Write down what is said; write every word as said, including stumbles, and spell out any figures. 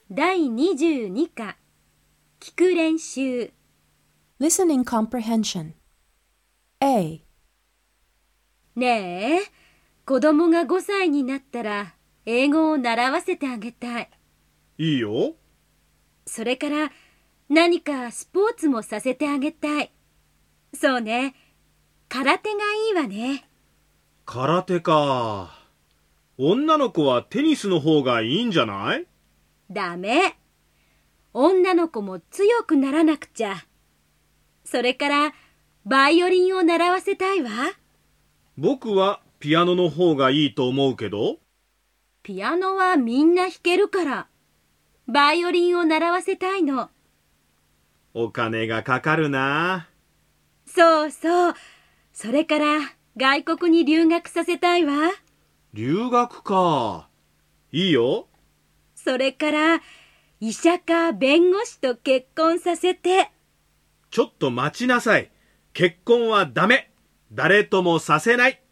だいにじゅうに課聞く練習 Listening Comprehension A ねえ、子供がごさいになったら英語を習わせてあげたい。 いいよ。 それから何かスポーツもさせてあげたい。そうね、空手がいいわね。 空手か。女の子はテニスの方がいいんじゃない？ ダメ。女の子も強くならなくちゃ。それからバイオリンを習わせたいわ。 僕はピアノの方がいいと思うけど。 ピアノはみんな弾けるから。バイオリンを習わせたいの。 お金がかかるな。 そうそう。それから外国に留学させたいわ。 留学か。いいよ。 それから医者か弁護士と結婚させて。 ちょっと待ちなさい。結婚はダメ。誰ともさせない。